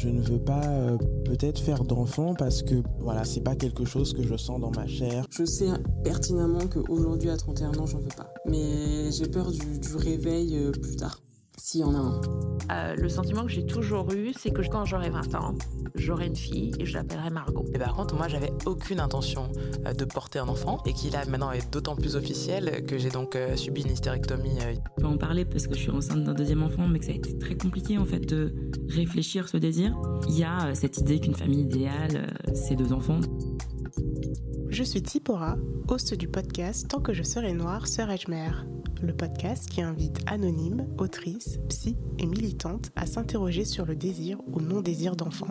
je ne veux pas peut-être faire d'enfant parce que voilà, c'est pas quelque chose que je sens dans ma chair. Je sais pertinemment qu'aujourd'hui à 31 ans, j'en veux pas. Mais j'ai peur du réveil plus tard, s'il y en a un. Le sentiment que j'ai toujours eu, c'est que quand j'aurai 20 ans, j'aurai une fille et je l'appellerai Margot. Et par contre, moi, j'avais aucune intention de porter un enfant et qui là maintenant est d'autant plus officiel que j'ai donc subi une hystérectomie. Je peux en parler parce que je suis enceinte d'un deuxième enfant, mais que ça a été très compliqué en fait de réfléchir ce désir. Il y a cette idée qu'une famille idéale, c'est 2 enfants. Je suis Tsipora, host du podcast Tant que je serai noire, serai-je mère ? Le podcast qui invite anonymes, autrices, psy et militantes à s'interroger sur le désir ou non-désir d'enfant.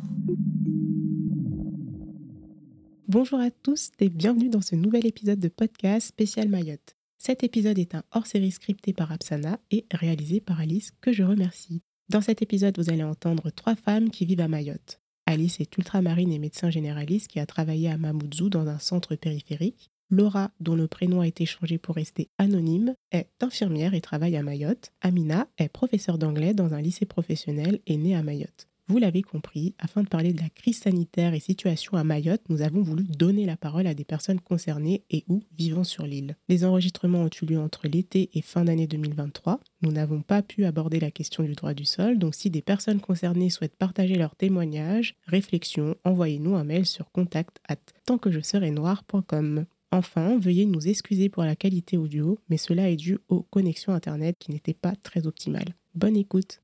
Bonjour à tous et bienvenue dans ce nouvel épisode de podcast spécial Mayotte. Cet épisode est un hors-série scripté par Apsana et réalisé par Alice, que je remercie. Dans cet épisode, vous allez entendre 3 femmes qui vivent à Mayotte. Alice est ultramarine et médecin généraliste qui a travaillé à Mamoudzou dans un centre périphérique. Laura, dont le prénom a été changé pour rester anonyme, est infirmière et travaille à Mayotte. Amina est professeure d'anglais dans un lycée professionnel et née à Mayotte. Vous l'avez compris, afin de parler de la crise sanitaire et situation à Mayotte, nous avons voulu donner la parole à des personnes concernées et ou vivant sur l'île. Les enregistrements ont eu lieu entre l'été et fin d'année 2023. Nous n'avons pas pu aborder la question du droit du sol, donc si des personnes concernées souhaitent partager leurs témoignages, réflexions, envoyez-nous un mail sur contact@tantquejeserai-noire.com. Enfin, veuillez nous excuser pour la qualité audio, mais cela est dû aux connexions Internet qui n'étaient pas très optimales. Bonne écoute.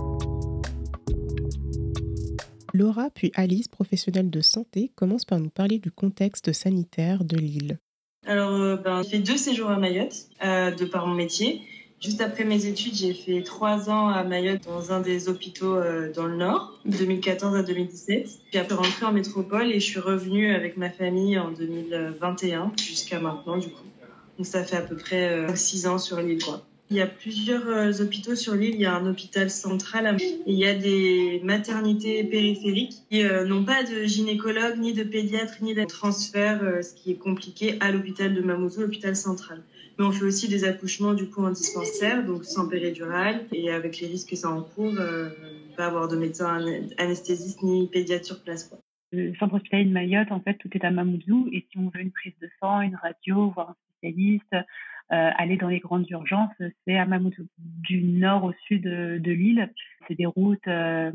Laura puis Alice, professionnelle de santé, commencent par nous parler du contexte sanitaire de l'île. Alors, j'ai fait 2 séjours à Mayotte, de par mon métier. Juste après mes études, j'ai fait 3 ans à Mayotte dans un des hôpitaux dans le Nord, de 2014 à 2017. Puis après, rentrée en métropole et je suis revenue avec ma famille en 2021 jusqu'à maintenant, du coup. Donc ça fait à peu près 6 ans sur l'île, quoi. Il y a plusieurs hôpitaux sur l'île. Il y a un hôpital central et il y a des maternités périphériques qui n'ont pas de gynécologue, ni de pédiatre, ni de transfert, ce qui est compliqué à l'hôpital de Mamoudzou, l'hôpital central. Mais on fait aussi des accouchements du coup en dispensaire, donc sans péridurale, et avec les risques que ça encourt, pas avoir de médecin anesthésiste ni pédiatre sur place, quoi. Le centre hospitalier de Mayotte, en fait, tout est à Mamoudzou. Et si on veut une prise de sang, une radio, voir un spécialiste, aller dans les grandes urgences, c'est à Mamoudzou. Du nord au sud de l'île, c'est des routes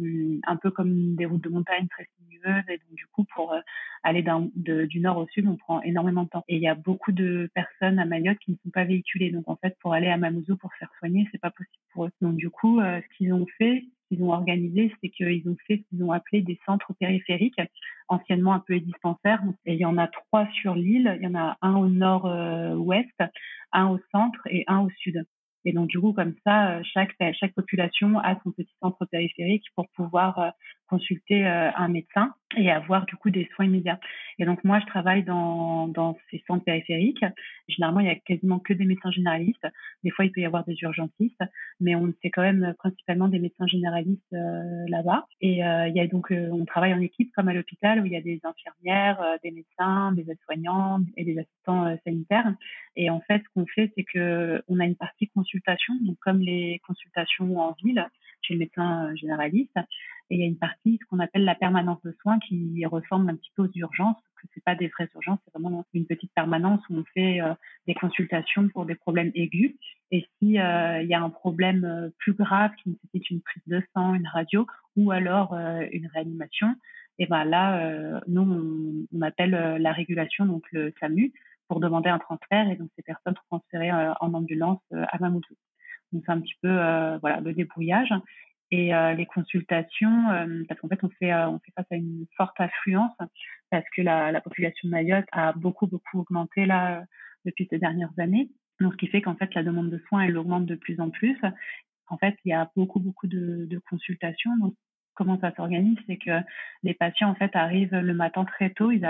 un peu comme des routes de montagne très sinueuses. Et donc, du coup, pour aller du nord au sud, on prend énormément de temps. Et il y a beaucoup de personnes à Mayotte qui ne sont pas véhiculées. Donc, en fait, pour aller à Mamoudzou pour se faire soigner, c'est pas possible pour eux. Donc, du coup, ce qu'ils ont fait, qu'ils ont organisé, c'est qu'ils ont fait ce qu'ils ont appelé des centres périphériques, anciennement appelés dispensaires. Et il y en a 3 sur l'île. Il y en a un au nord-ouest, un au centre et un au sud. Et donc, du coup, comme ça, chaque population a son petit centre périphérique pour pouvoir consulter un médecin et avoir, du coup, des soins immédiats. Et donc, moi, je travaille dans ces centres périphériques. Généralement, il y a quasiment que des médecins généralistes. Des fois, il peut y avoir des urgentistes, mais on fait quand même principalement des médecins généralistes là-bas. Et il y a donc, on travaille en équipe comme à l'hôpital où il y a des infirmières, des médecins, des aides-soignants et des assistants sanitaires. Et en fait, ce qu'on fait, c'est que on a une partie consultation, donc comme les consultations en ville chez le médecin généraliste. Et il y a une partie, ce qu'on appelle la permanence de soins, qui ressemble un petit peu aux urgences, que c'est pas des vraies urgences, c'est vraiment une petite permanence où on fait des consultations pour des problèmes aigus. Et si il y a un problème plus grave qui nécessite une prise de sang, une radio ou alors une réanimation, et ben là, nous on appelle la régulation, donc le SAMU, pour demander un transfert. Et donc ces personnes sont transférées en ambulance à Mamoudzou. Donc c'est un petit peu voilà le débrouillage. Et les consultations, parce qu'en fait on fait face à une forte affluence parce que la population de Mayotte a beaucoup augmenté là depuis ces dernières années. Donc ce qui fait qu'en fait la demande de soins elle augmente de plus en plus. En fait il y a beaucoup de consultations. Donc comment ça s'organise, c'est que les patients en fait arrivent le matin très tôt, ils arrivent à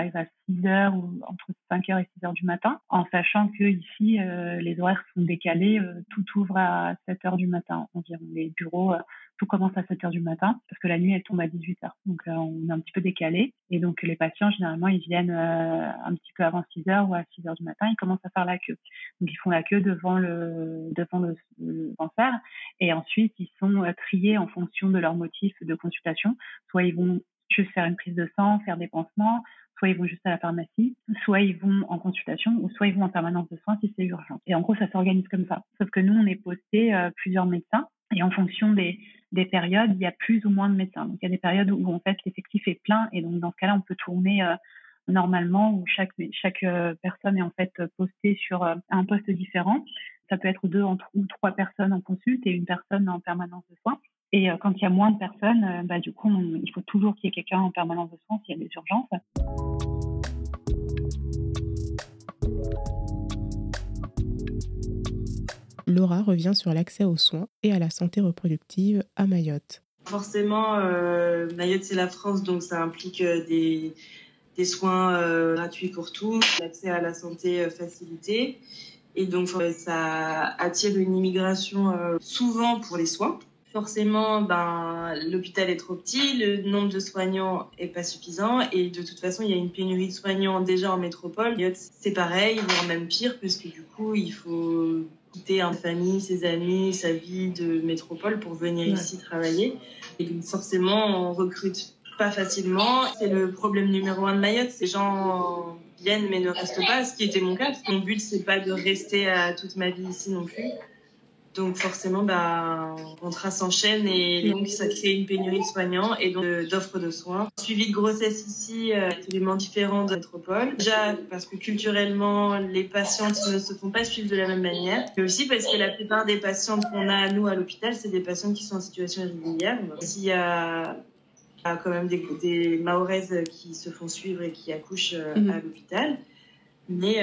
6h ou entre 5h et 6h du matin, en sachant que ici, les horaires sont décalés. Tout ouvre à 7h du matin environ. Les bureaux, tout commence à 7h du matin parce que la nuit, elle tombe à 18h. Donc, on est un petit peu décalé. Et donc, les patients, généralement, ils viennent un petit peu avant 6h ou à 6h du matin. Ils commencent à faire la queue. Donc, ils font la queue devant le cancer. Et ensuite, ils sont triés en fonction de leur motif de consultation. Soit ils vont juste faire une prise de sang, faire des pansements, soit ils vont juste à la pharmacie, soit ils vont en consultation, ou soit ils vont en permanence de soins si c'est urgent. Et en gros, ça s'organise comme ça. Sauf que nous, on est posté plusieurs médecins, et en fonction des périodes, il y a plus ou moins de médecins. Donc, il y a des périodes où en fait l'effectif est plein, et donc dans ce cas-là, on peut tourner normalement, où chaque personne est en fait postée sur un poste différent. Ça peut être 2 ou 3 personnes en consulte et une personne en permanence de soins. Et quand il y a moins de personnes, du coup, il faut toujours qu'il y ait quelqu'un en permanence de soins s'il y a des urgences. Laura revient sur l'accès aux soins et à la santé reproductive à Mayotte. Forcément, Mayotte, c'est la France, donc ça implique des soins gratuits pour tous, l'accès à la santé facilité. Et donc, ça attire une immigration souvent pour les soins. Forcément, l'hôpital est trop petit, le nombre de soignants est pas suffisant et de toute façon, il y a une pénurie de soignants déjà en métropole. C'est pareil, voire même pire, parce que du coup, il faut quitter sa famille, ses amis, sa vie de métropole pour venir ici travailler. Et donc, forcément, on recrute pas facilement. C'est le problème numéro 1 de Mayotte. Ces gens viennent mais ne restent pas, ce qui était mon cas, parce que mon but, c'est pas de rester toute ma vie ici non plus. Donc forcément, les contrats s'enchaînent et donc ça crée une pénurie de soignants et donc d'offres de soins. Suivi de grossesse ici est absolument différent de la métropole. Déjà parce que culturellement, les patientes ne se font pas suivre de la même manière. Mais aussi parce que la plupart des patientes qu'on a, nous, à l'hôpital, c'est des patientes qui sont en situation irrégulière. S'il y a quand même des Mahoraises qui se font suivre et qui accouchent à l'hôpital. Mais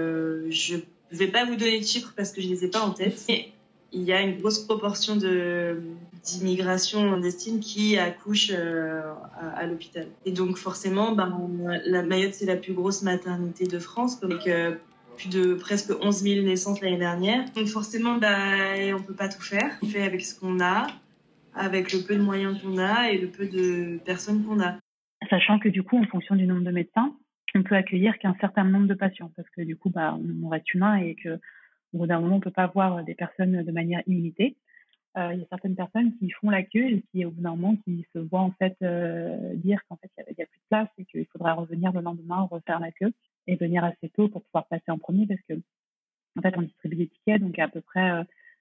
je ne vais pas vous donner de chiffres parce que je ne les ai pas en tête. Mais il y a une grosse proportion d'immigration clandestine qui accouchent à l'hôpital. Et donc forcément, la Mayotte, c'est la plus grosse maternité de France, avec plus de presque 11 000 naissances l'année dernière. Donc forcément, on ne peut pas tout faire. On fait avec ce qu'on a, avec le peu de moyens qu'on a et le peu de personnes qu'on a. Sachant que du coup, en fonction du nombre de médecins, on peut accueillir qu'un certain nombre de patients, parce que du coup, on reste humain et que au bout d'un moment, on ne peut pas voir des personnes de manière illimitée. Il y a certaines personnes qui font la queue et qui, au bout d'un moment, qui se voient en fait dire qu'en fait, il n'y a plus de place et qu'il faudra revenir le lendemain, refaire la queue et venir assez tôt pour pouvoir passer en premier parce que, en fait, on distribue des tickets, donc il y a à peu près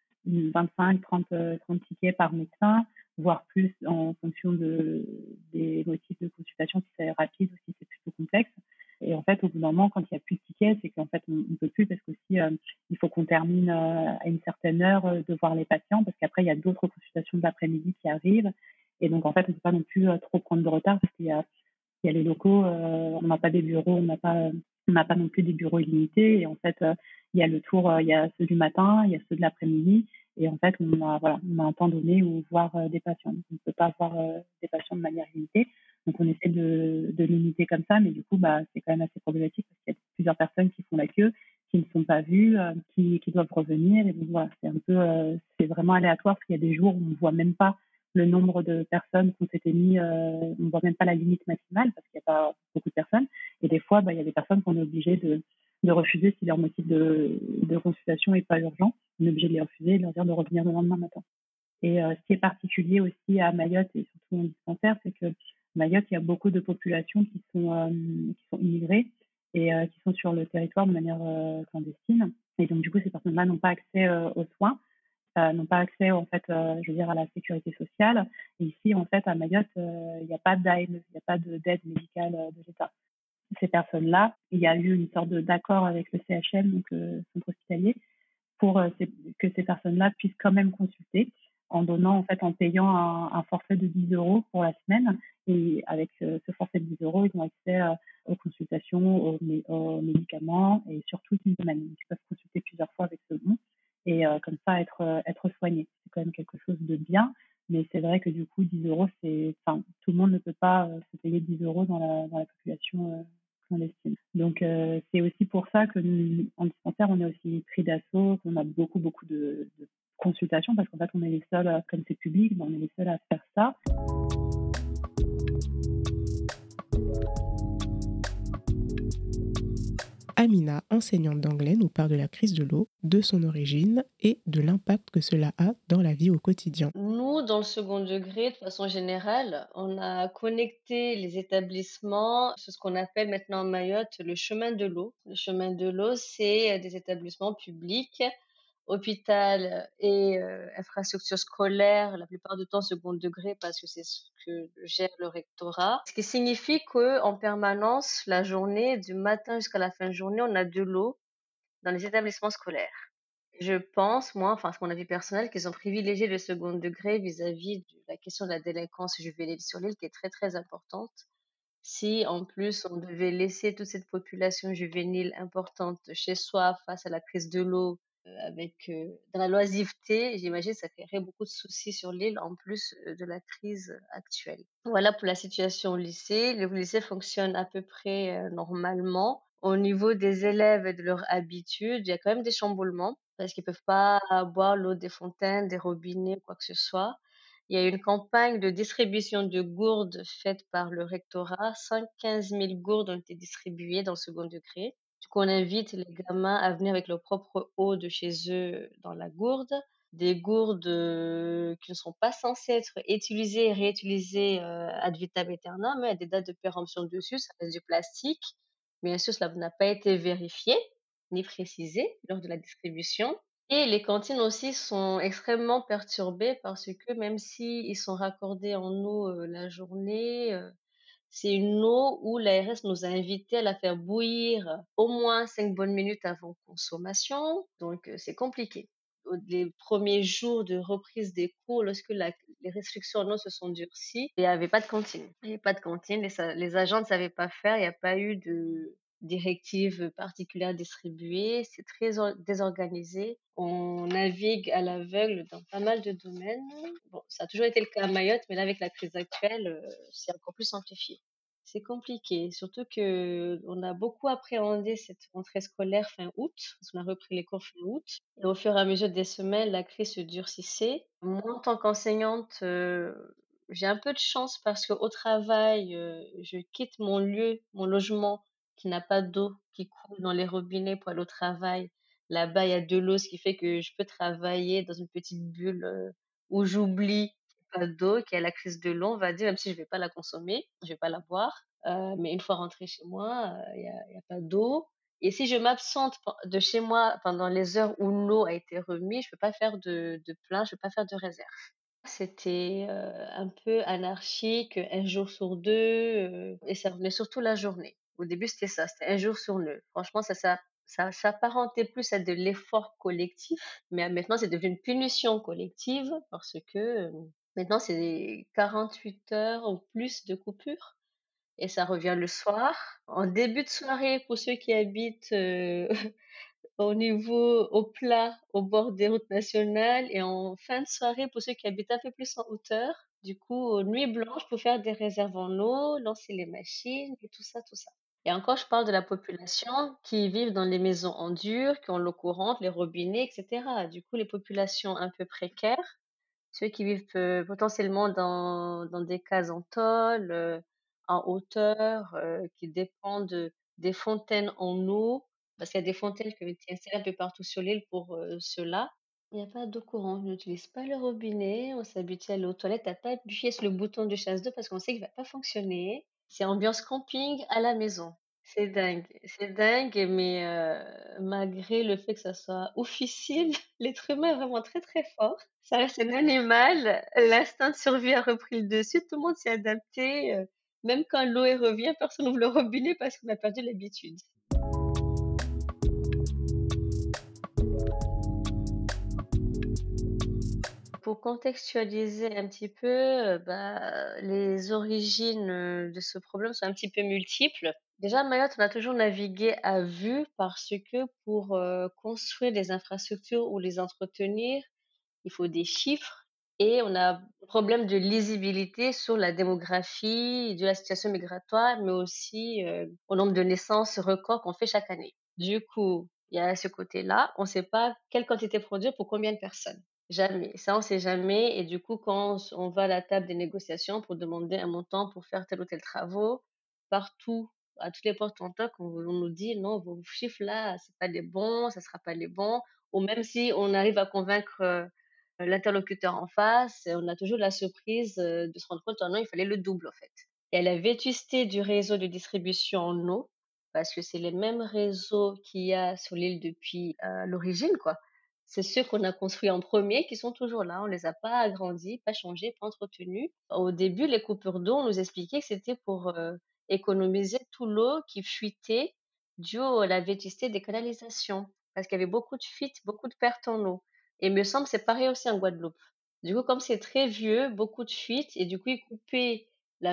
25, 30 tickets par médecin, voire plus en fonction des motifs de consultation, si c'est rapide ou si c'est plutôt complexe. Et en fait, au bout d'un moment, quand il n'y a plus de tickets, c'est qu'en fait, on ne peut plus parce qu'aussi, il faut qu'on termine à une certaine heure de voir les patients parce qu'après, il y a d'autres consultations de l'après-midi qui arrivent. Et donc, en fait, on ne peut pas non plus trop prendre de retard parce qu'il y a les locaux, on n'a pas des bureaux, on n'a pas non plus des bureaux illimités. Et en fait, il y a le tour, il y a ceux du matin, il y a ceux de l'après-midi. Et en fait, on a un temps donné où voir des patients. Donc, on ne peut pas voir des patients de manière limitée. Donc, on essaie de limiter comme ça, mais du coup, c'est quand même assez problématique parce qu'il y a plusieurs personnes qui font la queue, qui ne sont pas vues, qui doivent revenir. Et donc, voilà, c'est vraiment aléatoire parce qu'il y a des jours où on ne voit même pas le nombre de personnes qu'on s'était mis, on ne voit même pas la limite maximale parce qu'il n'y a pas beaucoup de personnes. Et des fois, il y a des personnes qu'on est obligé de refuser si leur motif de consultation n'est pas urgent. On est obligé de les refuser et de leur dire de revenir le lendemain matin. Et ce qui est particulier aussi à Mayotte et surtout en dispensaire, c'est que Mayotte, il y a beaucoup de populations qui sont immigrées et qui sont sur le territoire de manière clandestine. Et donc, du coup, ces personnes-là n'ont pas accès aux soins, n'ont pas accès, en fait, à la sécurité sociale. Et ici, en fait, à Mayotte, il n'y a pas d'aide, il n'y a pas d'aide médicale de l'État. Ces personnes-là, il y a eu une sorte d'accord avec le CHM, donc centre hospitalier, pour que ces personnes-là puissent quand même consulter en payant un forfait de 10 € pour la semaine. Et avec ce forfait de 10 €, ils ont accès aux consultations, aux médicaments et surtout une semaine. Ils peuvent consulter plusieurs fois avec ce don et comme ça être soignés. C'est quand même quelque chose de bien, mais c'est vrai que du coup 10 €, tout le monde ne peut pas se payer 10 € dans la population clandestine. Donc, c'est aussi pour ça que nous, en dispensaire, on est aussi pris d'assaut, qu'on a beaucoup de consultations, parce qu'en fait, on est les seuls, comme c'est public, on est les seuls à faire ça. Amina, enseignante d'anglais, nous parle de la crise de l'eau, de son origine et de l'impact que cela a dans la vie au quotidien. Nous, dans le second degré, de façon générale, on a connecté les établissements, c'est ce qu'on appelle maintenant à Mayotte le chemin de l'eau. Le chemin de l'eau, c'est des établissements publics, hôpital et infrastructures scolaires, la plupart du temps second degré parce que c'est ce que gère le rectorat. Ce qui signifie qu'en permanence, la journée, du matin jusqu'à la fin de journée, on a de l'eau dans les établissements scolaires. Je pense, moi, enfin, c'est mon avis personnel, qu'ils ont privilégié le second degré vis-à-vis de la question de la délinquance juvénile sur l'île, qui est très, très importante. Si, en plus, on devait laisser toute cette population juvénile importante chez soi face à la crise de l'eau, avec dans la loisiveté, j'imagine ça créerait beaucoup de soucis sur l'île, en plus de la crise actuelle. Voilà pour la situation au lycée. Le lycée fonctionne à peu près normalement. Au niveau des élèves et de leurs habitudes, il y a quand même des chamboulements parce qu'ils peuvent pas boire l'eau des fontaines, des robinets, quoi que ce soit. Il y a une campagne de distribution de gourdes faite par le rectorat. 15 000 gourdes ont été distribuées dans le second degré. Du coup, on invite les gamins à venir avec leur propre eau de chez eux dans la gourde. Des gourdes qui ne sont pas censées être utilisées et réutilisées ad vitam aeternam, mais il y a des dates de péremption dessus, ça reste du plastique. Bien sûr, cela n'a pas été vérifié ni précisé lors de la distribution. Et les cantines aussi sont extrêmement perturbées parce que même s'ils sont raccordés en eau la journée, c'est une eau où l'ARS nous a invités à la faire bouillir au moins 5 bonnes minutes avant consommation. Donc, c'est compliqué. Les premiers jours de reprise des cours, lorsque les restrictions en eau se sont durcies, il n'y avait pas de cantine. Il n'y avait pas de cantine, les agents ne savaient pas faire, il n'y a pas eu de directives particulières distribuées, c'est très désorganisé. On navigue à l'aveugle dans pas mal de domaines. Bon, ça a toujours été le cas à Mayotte, mais là, avec la crise actuelle, c'est encore plus amplifié. C'est compliqué, surtout que on a beaucoup appréhendé cette rentrée scolaire fin août, parce qu'on a repris les cours fin août. Et au fur et à mesure des semaines, la crise se durcissait. Moi, en tant qu'enseignante, j'ai un peu de chance parce qu'au travail, je quitte mon lieu, mon logement qui n'a pas d'eau qui coule dans les robinets pour aller au travail. Là-bas, il y a de l'eau, ce qui fait que je peux travailler dans une petite bulle où j'oublie pas d'eau, qui a la crise de l'eau, on va dire, même si je vais pas la consommer, je vais pas la boire. Mais une fois rentrée chez moi, y a pas d'eau. Et si je m'absente de chez moi pendant les heures où l'eau a été remise, je peux pas faire de plein, je peux pas faire de réserve. C'était un peu anarchique, un jour sur deux, et ça revenait surtout la journée. Au début, c'était ça, c'était un jour sur deux. Franchement, ça s'apparentait plus à de l'effort collectif, mais maintenant, c'est devenu une punition collective parce que maintenant, c'est 48 heures ou plus de coupure et ça revient le soir. En début de soirée, pour ceux qui habitent au plat, au bord des routes nationales, et en fin de soirée pour ceux qui habitent un peu plus en hauteur. Du coup, nuit blanche pour faire des réserves en eau, lancer les machines et tout ça, tout ça. Et encore, je parle de la population qui vivent dans les maisons en dur, qui ont l'eau courante, les robinets, etc. Du coup, les populations un peu précaires, ceux qui vivent potentiellement dans des cases en tôle, en hauteur, qui dépendent des fontaines en eau, parce qu'il y a des fontaines qui ont été installées un peu partout sur l'île pour cela. Il n'y a pas d'eau courante, on n'utilise pas le robinet, on s'habitue à aller aux toilettes, à pas appuyer sur le bouton de chasse d'eau parce qu'on sait qu'il va pas fonctionner. C'est ambiance camping à la maison. C'est dingue, mais malgré le fait que ça soit officiel, l'être humain est vraiment très très fort. Ça reste un animal, l'instinct de survie a repris le dessus, tout le monde s'est adapté. Même quand l'eau revient, personne n'ouvre le robinet parce qu'on a perdu l'habitude. Pour contextualiser un petit peu, les origines de ce problème sont un petit peu multiples. Déjà, à Mayotte, on a toujours navigué à vue parce que pour construire des infrastructures ou les entretenir, il faut des chiffres, et on a un problème de lisibilité sur la démographie, de la situation migratoire, mais aussi au nombre de naissances records qu'on fait chaque année. Du coup, il y a ce côté-là. On ne sait pas quelle quantité produire pour combien de personnes. Jamais. Ça, on ne sait jamais. Et du coup, quand on va à la table des négociations pour demander un montant pour faire tel ou tel travaux, partout, à toutes les portes on toque, on nous dit non, vos chiffres là, c'est pas les bons, ça sera pas les bons. Ou même si on arrive à convaincre l'interlocuteur en face, on a toujours la surprise de se rendre compte, oh non, il fallait le double en fait. Il y a la vétusté du réseau de distribution en eau, parce que c'est les mêmes réseaux qu'il y a sur l'île depuis l'origine, quoi. C'est ceux qu'on a construits en premier qui sont toujours là. On les a pas agrandis, pas changés, pas entretenus. Au début, les coupures d'eau, on nous expliquait que c'était pour économiser toute l'eau qui fuitait due à la vétusté des canalisations, parce qu'il y avait beaucoup de fuites, beaucoup de pertes en eau. Et il me semble que c'est pareil aussi en Guadeloupe. Du coup, comme c'est très vieux, beaucoup de fuites, et du coup, ils coupaient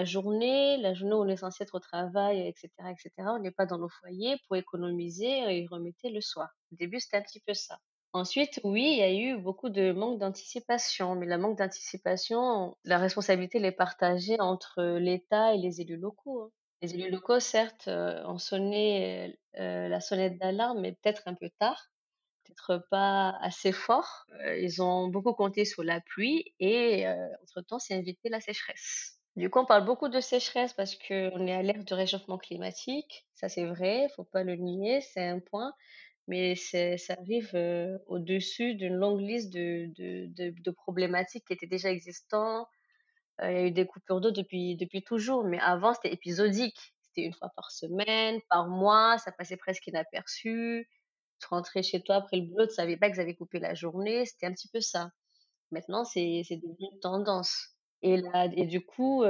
la journée où on est censé être au travail, etc., etc. On n'est pas dans nos foyers pour économiser et ils remettaient le soir. Au début, c'était un petit peu ça. Ensuite, oui, il y a eu beaucoup de manque d'anticipation, mais la manque d'anticipation, la responsabilité elle est partagée entre l'État et les élus locaux, hein. Les élus locaux, certes, ont sonné la sonnette d'alarme, mais peut-être un peu tard, peut-être pas assez fort. Ils ont beaucoup compté sur la pluie et entre-temps, c'est invité la sécheresse. Du coup, on parle beaucoup de sécheresse parce qu'on est à l'ère de réchauffement climatique. Ça, c'est vrai, faut pas le nier, c'est un point. Mais ça arrive au-dessus d'une longue liste de problématiques qui étaient déjà existantes. Il y a eu des coupures d'eau depuis toujours, mais avant, c'était épisodique. C'était une fois par semaine, par mois, ça passait presque inaperçu. Tu rentrais chez toi après le boulot, tu savais pas qu'ils avaient coupé la journée, c'était un petit peu ça. Maintenant, c'est devenu une tendance. Et du coup,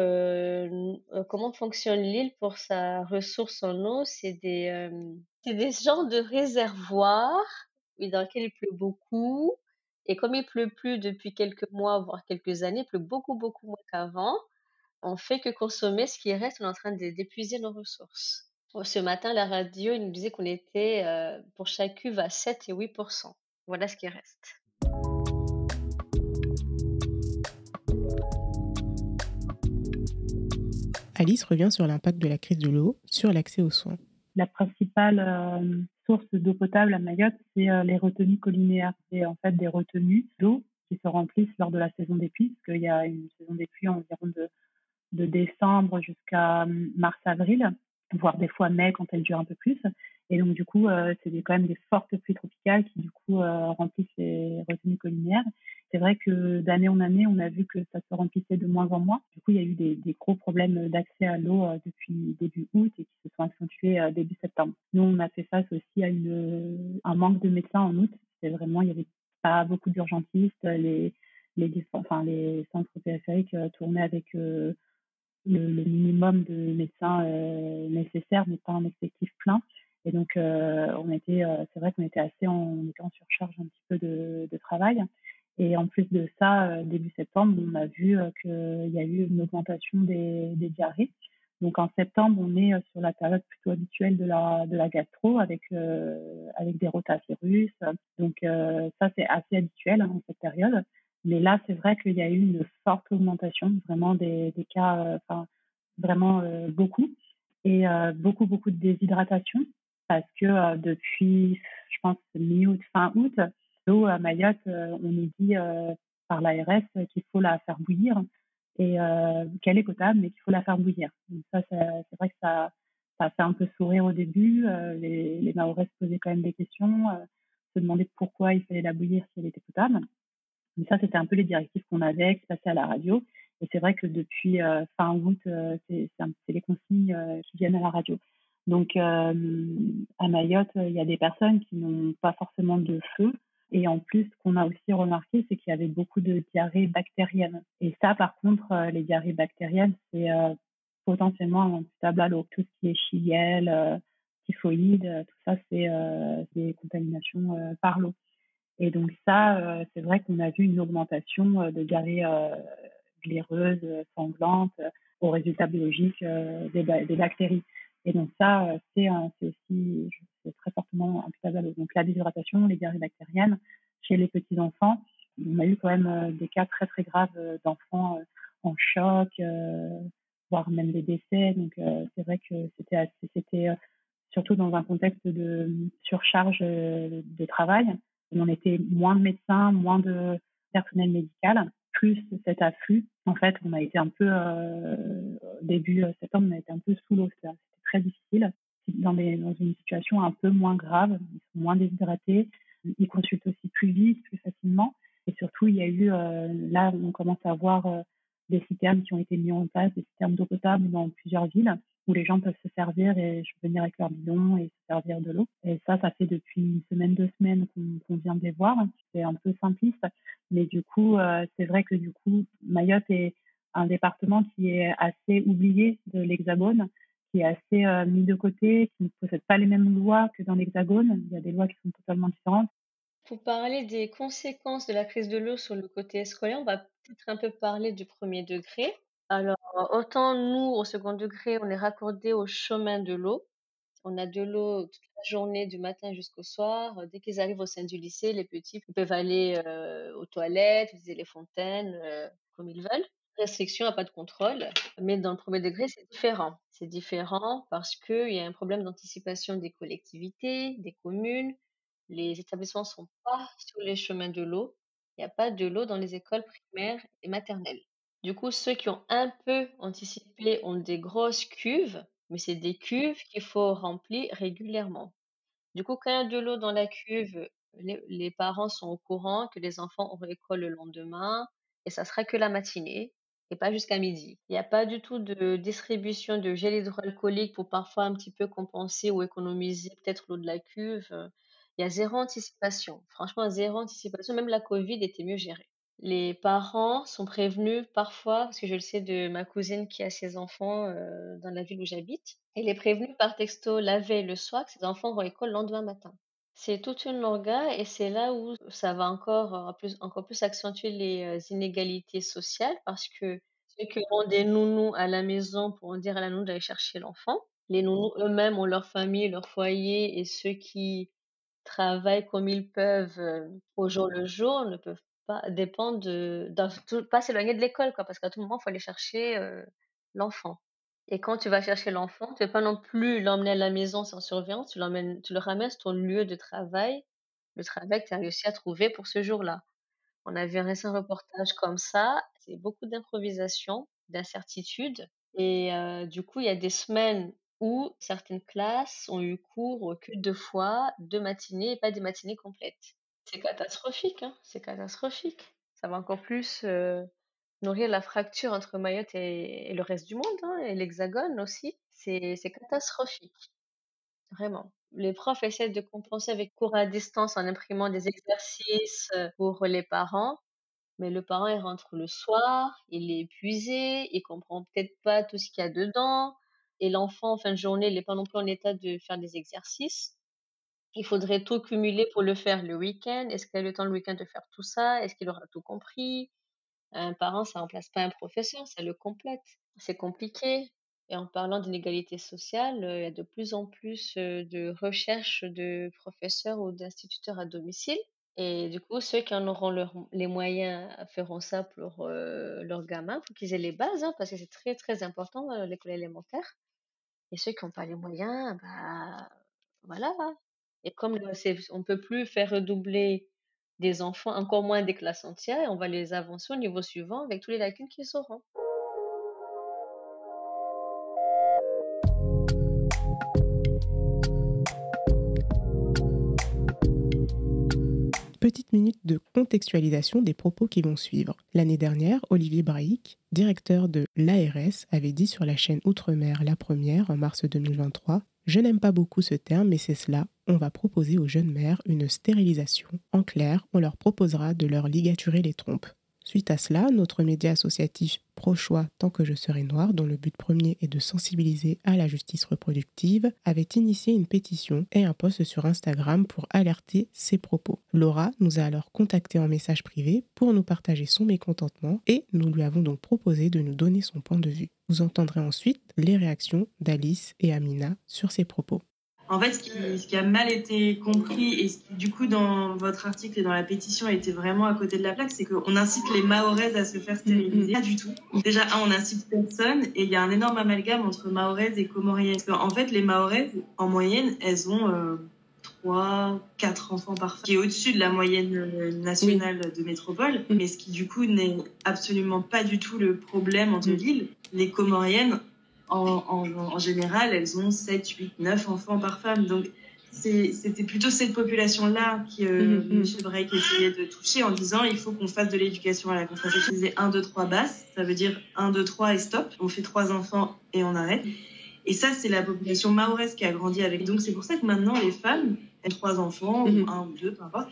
comment fonctionne l'île pour sa ressource en eau? C'est des genres de réservoirs, mais dans lesquels il pleut beaucoup. Et comme il pleut plus depuis quelques mois, voire quelques années, il pleut beaucoup, beaucoup moins qu'avant, on fait que consommer ce qui reste, on est en train d'épuiser nos ressources. Ce matin, la radio, il nous disait qu'on était, pour chaque cuve à 7 et 8%. Voilà ce qui reste. Alice revient sur l'impact de la crise de l'eau sur l'accès aux soins. La principale source d'eau potable à Mayotte, c'est les retenues collinaires. C'est en fait des retenues d'eau qui se remplissent lors de la saison des pluies, parce qu'il y a une saison des pluies environ de décembre jusqu'à mars-avril, voire des fois mai quand elle dure un peu plus. Et donc, du coup, c'est quand même des fortes pluies tropicales qui, du coup, remplissent les retenues collinaires. C'est vrai que d'année en année, on a vu que ça se remplissait de moins en moins. Du coup, il y a eu des gros problèmes d'accès à l'eau depuis début août et qui se sont accentués début septembre. Nous, on a fait face aussi à un manque de médecins en août. Il y avait pas beaucoup d'urgentistes. Les centres périphériques tournaient avec le minimum de médecins nécessaires, mais pas un effectif plein. Et donc, c'est vrai qu'on était on était en surcharge un petit peu de travail. Et en plus de ça, début septembre, on a vu qu'il y a eu une augmentation des diarrhées. Donc en septembre, on est sur la période plutôt habituelle de la gastro avec des rotavirus. Donc ça, c'est assez habituel en cette période. Mais là, c'est vrai qu'il y a eu une forte augmentation, vraiment des cas, vraiment beaucoup. Et beaucoup, beaucoup de déshydratation parce que depuis, je pense, mi-août, fin août, l'eau à Mayotte, on nous dit par l'ARS qu'il faut la faire bouillir et qu'elle est potable, mais qu'il faut la faire bouillir. Donc ça, c'est vrai que ça fait un peu sourire au début. Les Mahorais se posaient quand même des questions, se demandaient pourquoi il fallait la bouillir si elle était potable. Mais ça, c'était un peu les directives qu'on avait, qui passaient à la radio. Et c'est vrai que depuis fin août, c'est les consignes qui viennent à la radio. Donc, à Mayotte, il y a des personnes qui n'ont pas forcément de feu. Et en plus, ce qu'on a aussi remarqué, c'est qu'il y avait beaucoup de diarrhées bactériennes. Et ça, par contre, les diarrhées bactériennes, c'est potentiellement imputable à l'eau. Tout ce qui est chiel, typhoïde, tout ça, c'est des contaminations par l'eau. Et donc ça, c'est vrai qu'on a vu une augmentation de diarrhées glaireuses, sanglantes, aux résultats biologiques des bactéries. Et donc ça, c'est aussi très fortement imputable à l'eau. Donc la déshydratation, les diarrhées bactériennes chez les petits-enfants, On a eu quand même des cas très très graves d'enfants en choc, voire même des décès. Donc c'est vrai que c'était surtout dans un contexte de surcharge de travail. On était moins de médecins, moins de personnel médical, plus cet afflux. En fait, on a été un peu, début septembre, on a été un peu sous l'eau. C'était très difficile. Dans une situation un peu moins grave, ils sont moins déshydratés, ils consultent aussi plus vite, plus facilement. Et surtout, il y a eu, là, on commence à voir des citernes qui ont été mises en place, des citernes d'eau potable dans plusieurs villes, où les gens peuvent se servir et venir avec leur bidon et se servir de l'eau. Et ça fait depuis une semaine, 2 semaines qu'on vient de les voir. C'est un peu simpliste, mais du coup, c'est vrai que du coup, Mayotte est un département qui est assez oublié de l'Hexagone, qui est assez mis de côté, qui ne possède pas les mêmes lois que dans l'Hexagone. Il y a des lois qui sont totalement différentes. Pour parler des conséquences de la crise de l'eau sur le côté scolaire, on va peut-être un peu parler du premier degré. Alors, autant nous, au second degré, on est raccordé au chemin de l'eau. On a de l'eau toute la journée, du matin jusqu'au soir. Dès qu'ils arrivent au sein du lycée, les petits peuvent aller aux toilettes, utiliser les fontaines comme ils veulent. Restriction, pas de contrôle. Mais dans le premier degré, c'est différent. C'est différent parce qu'il y a un problème d'anticipation des collectivités, des communes. Les établissements ne sont pas sur les chemins de l'eau. Il n'y a pas de l'eau dans les écoles primaires et maternelles. Du coup, ceux qui ont un peu anticipé ont des grosses cuves, mais c'est des cuves qu'il faut remplir régulièrement. Du coup, quand il y a de l'eau dans la cuve, les parents sont au courant que les enfants auront école le lendemain et ça sera que la matinée et pas jusqu'à midi. Il n'y a pas du tout de distribution de gel hydroalcoolique pour parfois un petit peu compenser ou économiser peut-être l'eau de la cuve. Il y a zéro anticipation. Franchement, zéro anticipation. Même la Covid était mieux gérée. Les parents sont prévenus parfois, parce que je le sais de ma cousine qui a ses enfants dans la ville où j'habite. Elle est prévenue par texto la veille le soir que ses enfants vont à l'école le lendemain matin. C'est toute une orga et c'est là où ça va encore plus accentuer les inégalités sociales parce que ceux qui ont des nounous à la maison pourront dire à la nounou d'aller chercher l'enfant. Les nounous eux-mêmes ont leur famille, leur foyer et ceux qui travaillent comme ils peuvent au jour le jour ne peuvent pas dépendre pas s'éloigner de l'école quoi, parce qu'à tout moment, il faut aller chercher l'enfant. Et quand tu vas chercher l'enfant, tu ne vas pas non plus l'emmener à la maison sans surveillance, tu le ramènes sur ton lieu de travail, le travail que tu as réussi à trouver pour ce jour-là. On a vu un récent reportage comme ça, c'est beaucoup d'improvisation, d'incertitude et du coup, il y a des semaines où certaines classes ont eu cours que 2 fois, 2 matinées et pas des matinées complètes. C'est catastrophique, hein, c'est catastrophique. Ça va encore plus, nourrir la fracture entre Mayotte et le reste du monde, hein, et l'Hexagone aussi. C'est catastrophique, vraiment. Les profs essaient de compenser avec cours à distance en imprimant des exercices, pour les parents, mais le parent, il rentre le soir, il est épuisé, il comprend peut-être pas tout ce qu'il y a dedans et l'enfant, en fin de journée, il est pas non plus en état de faire des exercices. Il faudrait tout cumuler pour le faire le week-end. Est-ce qu'il a le temps le week-end de faire tout ça? Est-ce qu'il aura tout compris? Un parent, ça remplace pas un professeur, ça le complète. C'est compliqué et en parlant d'inégalité sociale, il y a de plus en plus, de recherches de professeurs ou d'instituteurs à domicile et du coup, ceux qui en auront les moyens feront ça pour, leurs gamins. Faut qu'ils aient les bases, hein, parce que c'est très, très important, l'école élémentaire et ceux qui ont pas les moyens, bah, voilà, hein. Et comme on peut plus faire redoubler des enfants, encore moins des classes entières, et on va les avancer au niveau suivant avec tous les lacunes qu'ils auront. Petite minute de contextualisation des propos qui vont suivre. L'année dernière, Olivier Brahic, directeur de l'ARS, avait dit sur la chaîne Outre-mer La Première en mars 2023 « Je n'aime pas beaucoup ce terme, mais c'est cela. On va proposer aux jeunes mères une stérilisation. En clair, on leur proposera de leur ligaturer les trompes. » Suite à cela, notre média associatif Pro-Choix Tant que je serai noire, dont le but premier est de sensibiliser à la justice reproductive, avait initié une pétition et un post sur Instagram pour alerter ces propos. Laura nous a alors contacté en message privé pour nous partager son mécontentement et nous lui avons donc proposé de nous donner son point de vue. Vous entendrez ensuite les réactions d'Alice et Amina sur ces propos. En fait, ce qui a mal été compris et ce qui, du coup, dans votre article et dans la pétition, était vraiment à côté de la plaque, c'est qu'on incite les Mahoraises à se faire stériliser. Pas du tout. Déjà, on incite personne et il y a un énorme amalgame entre Mahoraises et Comoriennes. Parce qu'en fait, les Mahoraises, en moyenne, elles ont 3, 4 enfants par femme, qui est au-dessus de la moyenne nationale de métropole, mais ce qui, du coup, n'est absolument pas du tout le problème entre villes. Les Comoriennes, en général, elles ont 7, 8, 9 enfants par femme. Donc, c'était plutôt cette population-là que M. Brake essayait de toucher en disant il faut qu'on fasse de l'éducation à la contraception. 1, 2, 3 basse, ça veut dire 1, 2, 3 et stop. On fait 3 enfants et on arrête. Et ça, c'est la population mahoraise qui a grandi avec. Donc, c'est pour ça que maintenant, les femmes, elles ont 3 enfants, ou 1 ou 2, peu importe.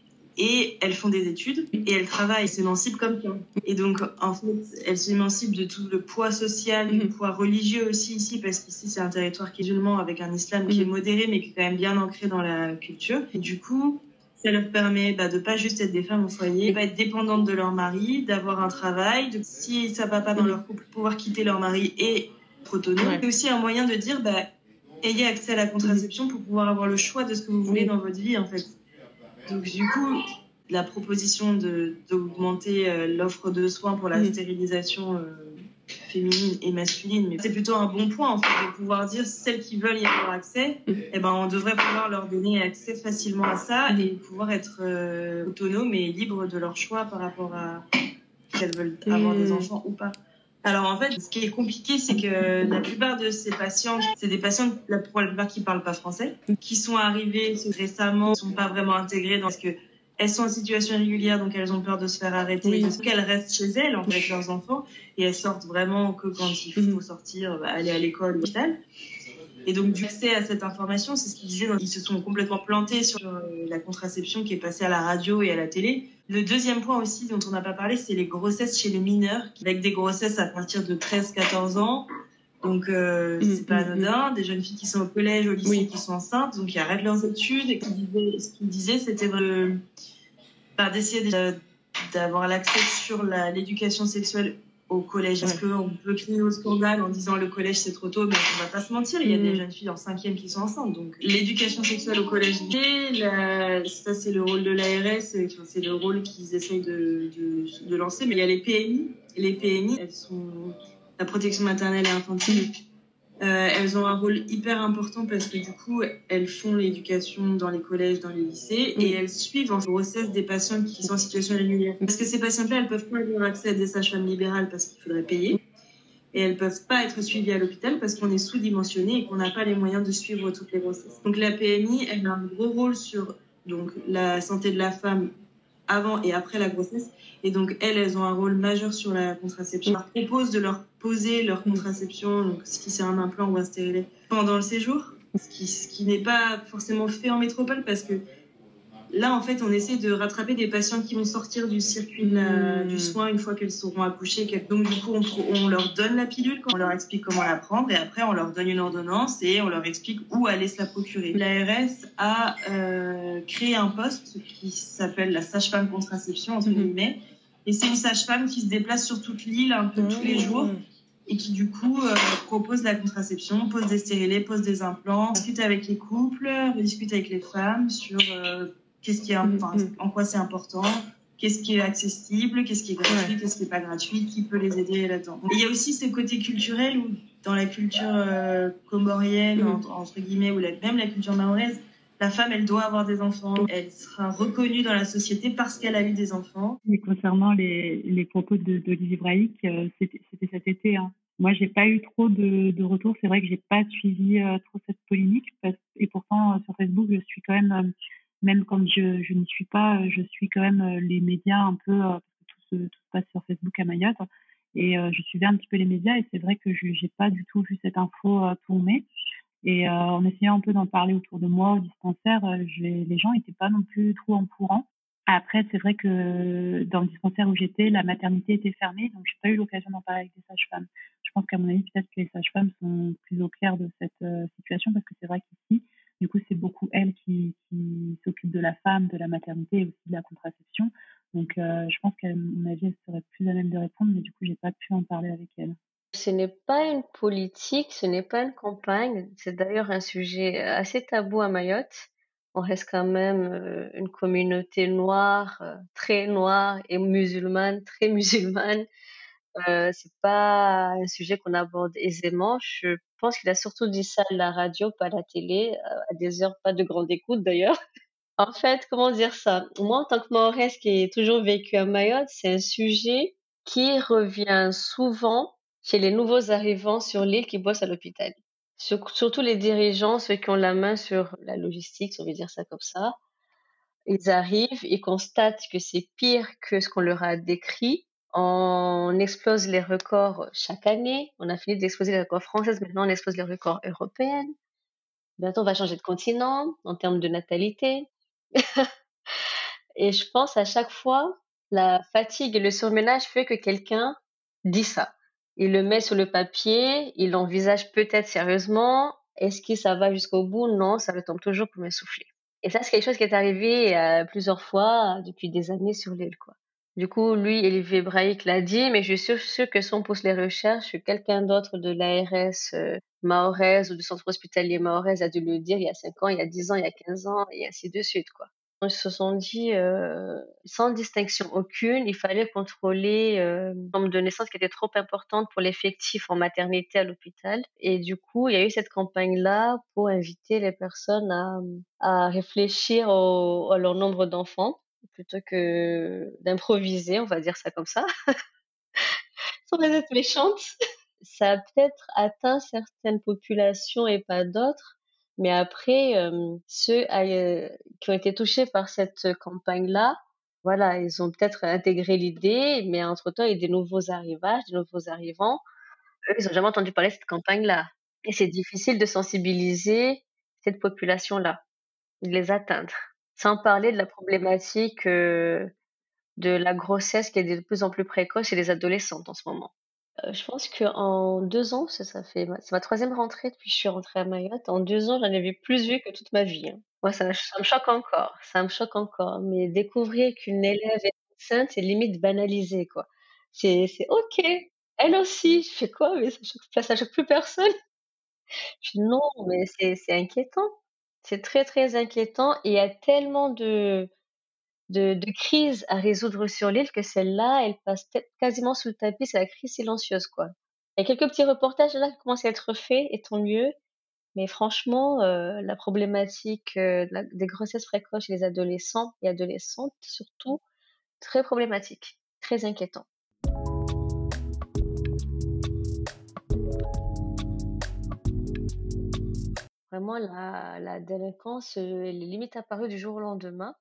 Et elles font des études et elles travaillent, elles s'émancipent comme ça. Et donc, en fait, elles s'émancipent de tout le poids social, du poids religieux aussi ici, parce qu'ici, c'est un territoire qui est musulman avec un islam qui est modéré, mais qui est quand même bien ancré dans la culture. Et du coup, ça leur permet de pas juste être des femmes au foyer, pas être dépendantes de leur mari, d'avoir un travail, si ça va pas dans leur couple, pouvoir quitter leur mari et être autonome. C'est aussi un moyen de dire, ayez accès à la contraception pour pouvoir avoir le choix de ce que vous voulez dans votre vie, en fait. Donc, du coup, la proposition d'augmenter l'offre de soins pour la stérilisation féminine et masculine, mais c'est plutôt un bon point, en fait, de pouvoir dire celles qui veulent y avoir accès, on devrait pouvoir leur donner accès facilement à ça et pouvoir être autonomes et libres de leur choix par rapport à si elles veulent avoir des enfants ou pas. Alors en fait, ce qui est compliqué, c'est que la plupart de ces patients, c'est des patients, pour la plupart qui parlent pas français, qui sont arrivés récemment, ne sont pas vraiment intégrés parce que elles sont en situation irrégulière, donc elles ont peur de se faire arrêter. Donc elles restent chez elles avec leurs enfants et elles sortent vraiment que quand il faut sortir, aller à l'école ou à l'hôpital. Et donc, du accès à cette information, c'est ce qu'ils disaient. Ils se sont complètement plantés sur la contraception qui est passée à la radio et à la télé. Le deuxième point aussi dont on n'a pas parlé, c'est les grossesses chez les mineurs, avec des grossesses à partir de 13-14 ans. Donc, c'est pas anodin. Des jeunes filles qui sont au collège, au lycée, qui sont enceintes, donc qui arrêtent leurs études. Et ce qu'ils disaient, c'était d'essayer d'avoir l'accès sur l'éducation sexuelle au collège. Parce qu'on peut crier au scandale en disant le collège c'est trop tôt, mais on va pas se mentir, il y a des jeunes filles en 5e qui sont enceintes. Donc l'éducation sexuelle au collège, ça c'est le rôle de l'ARS, c'est le rôle qu'ils essayent de lancer. Mais il y a les PMI. Les PMI, elles sont la protection maternelle et infantile. Elles ont un rôle hyper important parce que du coup, elles font l'éducation dans les collèges, dans les lycées et elles suivent en grossesse des patients qui sont en situation régulière. Parce que ces patientes-là, elles peuvent pas avoir accès à des sages-femmes libérales parce qu'il faudrait payer. Et elles peuvent pas être suivies à l'hôpital parce qu'on est sous-dimensionné et qu'on n'a pas les moyens de suivre toutes les grossesses. Donc la PMI, elle a un gros rôle sur la santé de la femme avant et après la grossesse. Et donc, elles ont un rôle majeur sur la contraception. On leur propose de leur poser leur contraception, donc si c'est un implant ou un stérilet, pendant le séjour, ce qui n'est pas forcément fait en métropole parce que là, en fait, on essaie de rattraper des patients qui vont sortir du circuit du soin une fois qu'elles seront accouchées. Donc, du coup, on leur donne la pilule, on leur explique comment la prendre et après, on leur donne une ordonnance et on leur explique où aller se la procurer. L'ARS a créé un poste qui s'appelle la sage-femme contraception, entre guillemets. Et c'est une sage-femme qui se déplace sur toute l'île un peu tous les jours et qui du coup propose la contraception, pose des stérilets, pose des implants, discute avec les couples, discute avec les femmes sur en quoi c'est important, qu'est-ce qui est accessible, qu'est-ce qui est gratuit, qu'est-ce qui n'est pas gratuit, qui peut les aider là-dedans. Et il y a aussi ce côté culturel où dans la culture comorienne, entre guillemets, ou même la culture mahoraise, la femme, elle doit avoir des enfants. Elle sera reconnue dans la société parce qu'elle a eu des enfants. Et concernant les propos d'Olivier Brake, c'était cet été. Moi, j'ai pas eu trop de retours. C'est vrai que j'ai pas suivi trop cette polémique. Et pourtant, sur Facebook, je suis quand même quand je n'y suis pas, je suis quand même les médias un peu, parce que tout se passe sur Facebook à Mayotte. Et je suivais un petit peu les médias et c'est vrai que j'ai pas du tout vu cette info tourner. Et en essayant un peu d'en parler autour de moi au dispensaire, les gens n'étaient pas non plus trop en courant. Après, c'est vrai que dans le dispensaire où j'étais, la maternité était fermée, donc j'ai pas eu l'occasion d'en parler avec des sages-femmes. Je pense qu'à mon avis, peut-être que les sages-femmes sont plus au clair de cette situation parce que c'est vrai qu'ici, du coup, c'est beaucoup elles qui s'occupent de la femme, de la maternité et aussi de la contraception. Donc, je pense qu'à mon avis, elles seraient plus à même de répondre, mais du coup, j'ai pas pu en parler avec elles. Ce n'est pas une politique, ce n'est pas une campagne. C'est d'ailleurs un sujet assez tabou à Mayotte. On reste quand même une communauté noire, très noire, et musulmane, très musulmane. C'est pas un sujet qu'on aborde aisément. Je pense qu'il a surtout dit ça à la radio, pas à la télé, à des heures pas de grande écoute d'ailleurs. En fait, comment dire ça? Moi, en tant que Mahoraise qui ai toujours vécu à Mayotte, c'est un sujet qui revient souvent chez les nouveaux arrivants sur l'île qui bossent à l'hôpital. Surtout les dirigeants, ceux qui ont la main sur la logistique, si on veut dire ça comme ça. Ils arrivent, ils constatent que c'est pire que ce qu'on leur a décrit. On explose les records chaque année. On a fini d'exploser les records français, maintenant on explose les records européens. Bientôt, on va changer de continent en termes de natalité. Et je pense à chaque fois, la fatigue et le surménage fait que quelqu'un dit ça. Il le met sur le papier, il l'envisage peut-être sérieusement. Est-ce que ça va jusqu'au bout? Non, ça le tombe toujours pour m'essouffler. Et ça, c'est quelque chose qui est arrivé plusieurs fois depuis des années sur l'île, quoi. Du coup, lui, Olivier Brahic l'a dit, mais je suis sûre que si on pousse les recherches, quelqu'un d'autre de l'ARS mahoraise ou du centre hospitalier mahoraise a dû le dire il y a 5 ans, il y a 10 ans, il y a 15 ans, et ainsi de suite, quoi. Ils se sont dit, sans distinction aucune, il fallait contrôler le nombre de naissances qui était trop importante pour l'effectif en maternité à l'hôpital. Et du coup, il y a eu cette campagne-là pour inviter les personnes à réfléchir à leur nombre d'enfants plutôt que d'improviser, on va dire ça comme ça, sans être méchante. Ça a peut-être atteint certaines populations et pas d'autres. Mais après, ceux qui ont été touchés par cette campagne-là, voilà, ils ont peut-être intégré l'idée, mais entre-temps, il y a des nouveaux arrivages, des nouveaux arrivants. Eux, ils n'ont jamais entendu parler de cette campagne-là. Et c'est difficile de sensibiliser cette population-là, de les atteindre. Sans parler de la problématique de la grossesse qui est de plus en plus précoce chez les adolescentes en ce moment. Je pense qu'en 2 ans, c'est ma 3e rentrée depuis que je suis rentrée à Mayotte. En 2 ans, j'en ai vu plus que toute ma vie, hein. Moi, ça me choque encore. Ça me choque encore. Mais découvrir qu'une élève est enceinte, c'est limite banalisé, quoi. C'est OK. Elle aussi. Je fais quoi? Mais ça choque plus personne. Je dis non, mais c'est inquiétant. C'est très, très inquiétant. Et il y a tellement de crises à résoudre sur l'île que celle-là, elle passe quasiment sous le tapis, c'est la crise silencieuse, quoi. Il y a quelques petits reportages là qui commencent à être faits, et tant mieux. Mais franchement, la problématique des grossesses précoces chez les adolescents et adolescentes, surtout, très problématique, très inquiétant. Vraiment, la délinquance, elle est limite apparue du jour au lendemain.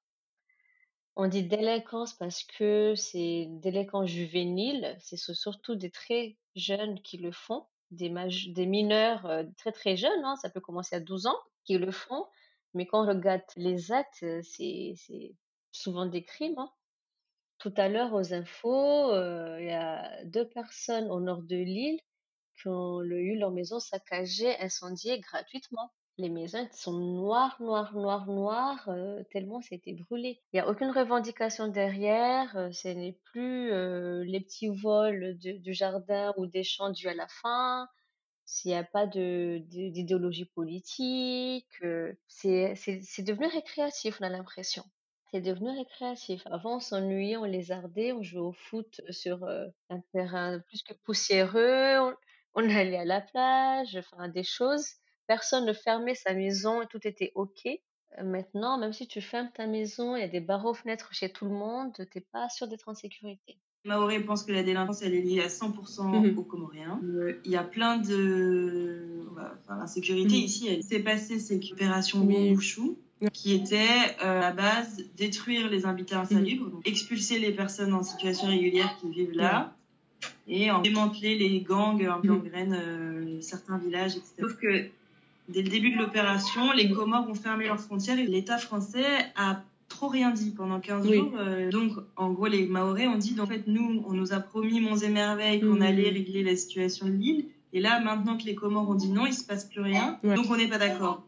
On dit délinquance parce que c'est délinquance juvénile, c'est surtout des très jeunes qui le font, des mineurs très très jeunes, hein, ça peut commencer à 12 ans, qui le font, mais quand on regarde les actes, c'est souvent des crimes, hein. Tout à l'heure aux infos, il y a 2 personnes au nord de l'île qui ont eu leur maison saccagée, incendiée gratuitement. Les maisons sont noires, tellement ça a été brûlé. Il n'y a aucune revendication derrière, ce n'est plus les petits vols du jardin ou des champs dus à la faim, s'il n'y a pas d'idéologie politique, c'est devenu récréatif, on a l'impression. C'est devenu récréatif. Avant, on s'ennuyait, on lézardait, on jouait au foot sur un terrain plus que poussiéreux, on allait à la plage, enfin des choses. Personne ne fermait sa maison et tout était OK. Maintenant, même si tu fermes ta maison, il y a des barreaux aux fenêtres chez tout le monde, tu n'es pas sûr d'être en sécurité. Maoré pense que la délinquance, elle est liée à 100% aux Comoriens. Il y a plein de... l'insécurité ici, elle s'est passée, c'est l'opération Wouchou, qui était à la base détruire les habitats insalubres, donc expulser les personnes en situation régulière qui vivent là, et en démanteler les gangs un peu en graines, certains villages, etc. Sauf que dès le début de l'opération, les Comores ont fermé leurs frontières et l'État français a trop rien dit pendant 15 jours. Donc, en gros, les Mahorais ont dit, en fait, nous, on nous a promis monts et merveilles qu'on allait régler la situation de l'île. Et là, maintenant que les Comores ont dit non, il se passe plus rien. Donc, on n'est pas d'accord.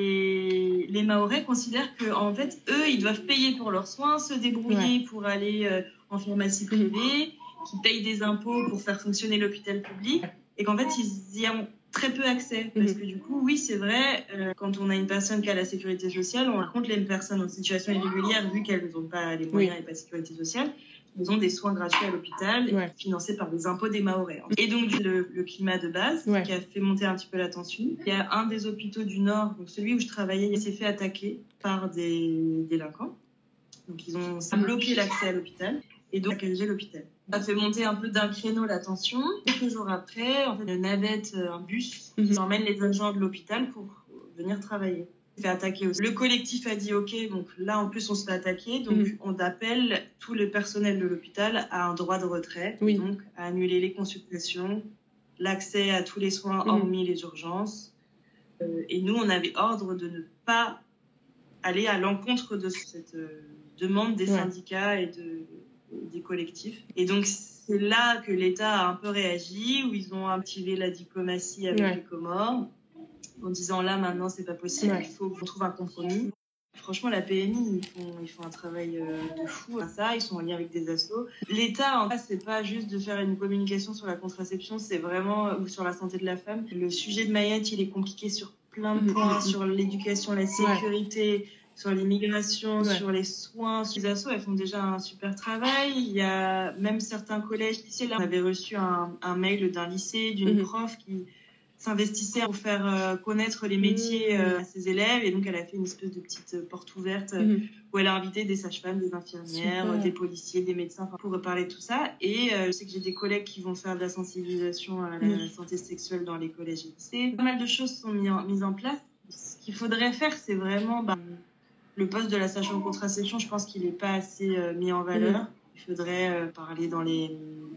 Les Mahorais considèrent que, en fait, eux, ils doivent payer pour leurs soins, se débrouiller pour aller en pharmacie privée, qui payent des impôts pour faire fonctionner l'hôpital public. et qu'en fait, ils y ont très peu accès. Parce que du coup, oui, c'est vrai, quand on a une personne qui a la sécurité sociale, on raconte les personnes en situation irrégulière, vu qu'elles n'ont pas les moyens et pas de sécurité sociale, ils ont des soins gratuits à l'hôpital, financés par les impôts des Mahorais. Et donc, le climat de base, qui a fait monter un petit peu la tension. Il y a un des hôpitaux du Nord, donc celui où je travaillais, il s'est fait attaquer par des délinquants. Donc, ils ont bloqué l'accès à l'hôpital et donc saccager l'hôpital. Ça fait monter un peu d'un créneau la tension. Quelques jours après, en fait, une navette, un bus, qui emmène les agents de l'hôpital pour venir travailler. Fait attaquer aussi. Le collectif a dit OK, donc là en plus on se fait attaquer, donc on appelle tout le personnel de l'hôpital à un droit de retrait, donc à annuler les consultations, l'accès à tous les soins hormis les urgences. Et nous on avait ordre de ne pas aller à l'encontre de cette demande des syndicats et des collectifs. Et donc c'est là que l'État a un peu réagi, où ils ont activé la diplomatie avec les Comores, en disant là maintenant c'est pas possible, il faut qu'on trouve un compromis. Franchement, la PMI, ils font un travail de fou à ça, ils sont en lien avec des assos. L'État, en fait, c'est pas juste de faire une communication sur la contraception, c'est vraiment, ou sur la santé de la femme. Le sujet de Mayotte, il est compliqué sur plein de points, sur l'éducation, la sécurité, sur l'immigration, sur les soins. Les assos, elles font déjà un super travail. Il y a même certains collèges, lycées, là, on avait reçu un mail d'un lycée, d'une prof qui s'investissait pour faire connaître les métiers à ses élèves, et donc elle a fait une espèce de petite porte ouverte où elle a invité des sages-femmes, des infirmières, des policiers, des médecins pour parler de tout ça. Et je sais que j'ai des collègues qui vont faire de la sensibilisation à la santé sexuelle dans les collèges et lycées. Pas mal de choses sont mises en place. Ce qu'il faudrait faire, c'est vraiment le poste de la sage-femme contraception. Je pense qu'il n'est pas assez mis en valeur. Il faudrait parler dans les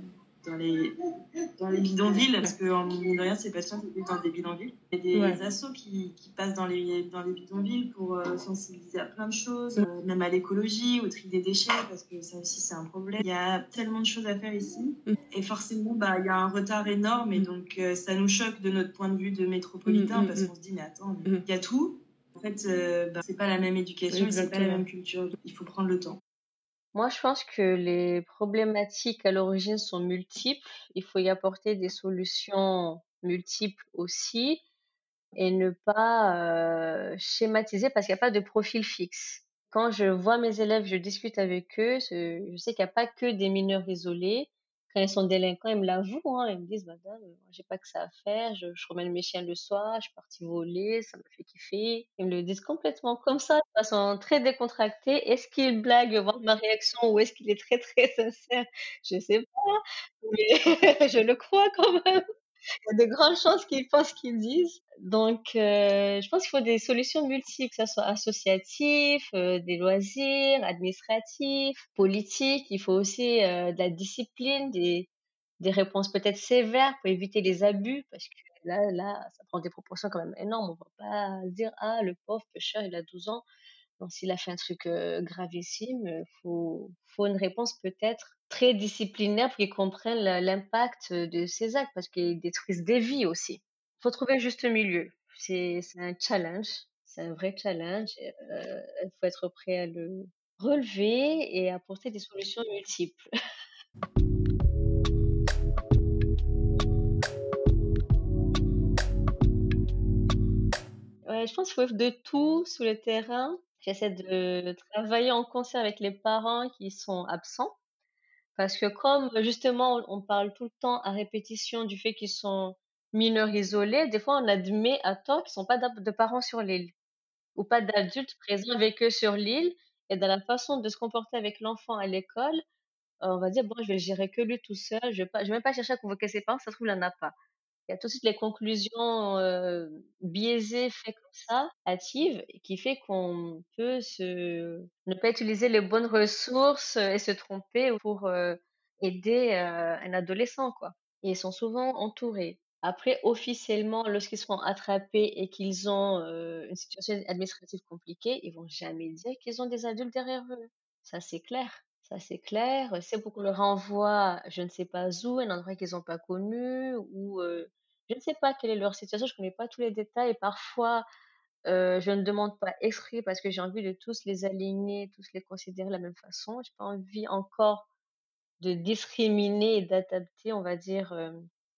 bidonvilles, parce que en mine de rien, ces patients étaient dans des bidonvilles. Il y a des assos qui passent dans les bidonvilles pour sensibiliser à plein de choses, même à l'écologie, au tri des déchets, parce que ça aussi c'est un problème. Il y a tellement de choses à faire ici, et forcément il y a un retard énorme, et donc ça nous choque de notre point de vue de métropolitain, parce qu'on se dit mais attends, il y a tout. En fait, c'est pas la même éducation, c'est pas la même culture. Il faut prendre le temps. Moi, je pense que les problématiques à l'origine sont multiples. Il faut y apporter des solutions multiples aussi et ne pas schématiser parce qu'il n'y a pas de profil fixe. Quand je vois mes élèves, je discute avec eux, je sais qu'il n'y a pas que des mineurs isolés. Quand ils sont délinquants, ils me l'avouent, hein, ils me disent, madame, moi, j'ai pas que ça à faire, je promène mes chiens le soir, je suis partie voler, ça me fait kiffer. Ils me le disent complètement comme ça, de façon très décontractée. Est-ce qu'ils blaguent, voir ma réaction, ou est-ce qu'il est très, très sincère? Je sais pas, mais je le crois quand même. Il y a de grandes chances qu'ils pensent qu'ils disent. Donc, je pense qu'il faut des solutions multiples, que ça soit associatif, des loisirs, administratifs, politiques. Il faut aussi de la discipline, des réponses peut-être sévères pour éviter les abus, parce que là, ça prend des proportions quand même énormes. On va pas dire, ah, le pauvre pêcheur, il a 12 ans. Donc, s'il a fait un truc gravissime, faut une réponse peut-être très disciplinaire pour qu'ils comprennent l'impact de ces actes, parce qu'ils détruisent des vies aussi. Il faut trouver le juste milieu. C'est un challenge, c'est un vrai challenge. Il faut être prêt à le relever et apporter des solutions multiples. Ouais, je pense qu'il faut de tout sur le terrain. J'essaie de travailler en concert avec les parents qui sont absents. Parce que comme justement on parle tout le temps à répétition du fait qu'ils sont mineurs isolés, des fois on admet à tort qu'ils sont pas de parents sur l'île ou pas d'adultes présents avec eux sur l'île, et dans la façon de se comporter avec l'enfant à l'école, on va dire bon, je vais le gérer que lui tout seul, je vais même pas chercher à convoquer ses parents, ça se trouve il en a pas. Il y a tout de suite les conclusions biaisées faites comme ça, hâtives, qui fait qu'on peut ne pas utiliser les bonnes ressources et se tromper pour aider un adolescent, quoi. Et ils sont souvent entourés. Après, officiellement, lorsqu'ils seront attrapés et qu'ils ont une situation administrative compliquée, ils vont jamais dire qu'ils ont des adultes derrière eux. Ça, c'est clair. Ça, c'est clair. C'est pour qu'on le renvoie, je ne sais pas où, un endroit qu'ils n'ont pas connu, ou je ne sais pas quelle est leur situation, je connais pas tous les détails. Et parfois, je ne demande pas exprès parce que j'ai envie de tous les aligner, tous les considérer de la même façon. J'ai pas envie encore de discriminer et d'adapter, on va dire,